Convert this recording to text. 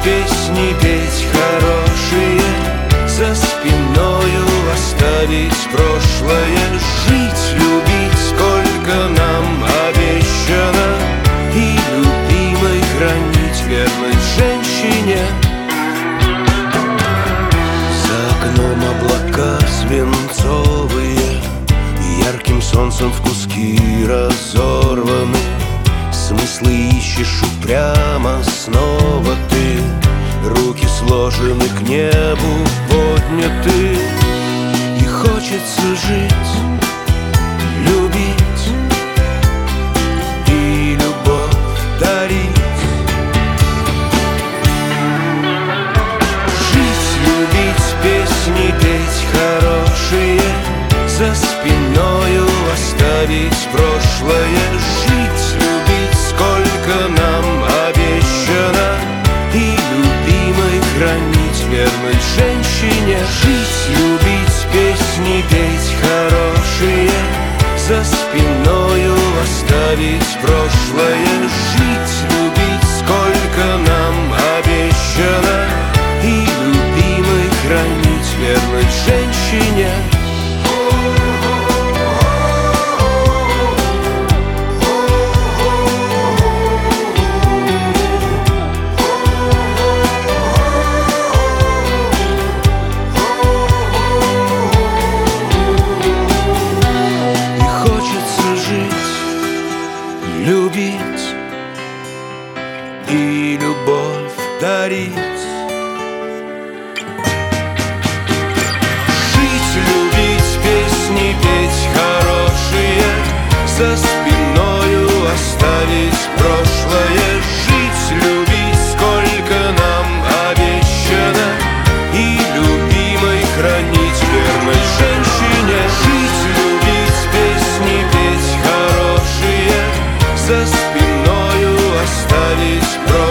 песни петь хорошие, за спиною оставить прошлое, жить, любить, сколько нам обещано, и любимой хранить верной женщине. За окном облака свинцовые, ярким солнцем в куски разорваны. Смыслы ищешь упрямо снова ты, руки сложены к небу подняты. И хочется жить, любить и любовь дарить. Жить, любить, песни петь хорошие, за спиною оставить прошлое, жить, любить, сколько нам обещано, и любимой хранить верной женщине. Жить, любить, песни петь хорошие, за спиною оставить прошлое, жить, любить, сколько нам обещано, и любимой хранить верной женщине. Любить и любовь дарить. Жить, любить, песни петь хорошие, за спиною оставить прошлое, жить, любить, сколько нам обещано, и любимой хранить верной женщине. Жить, любить, песни петь хорошие, за спиною оставить прошлое.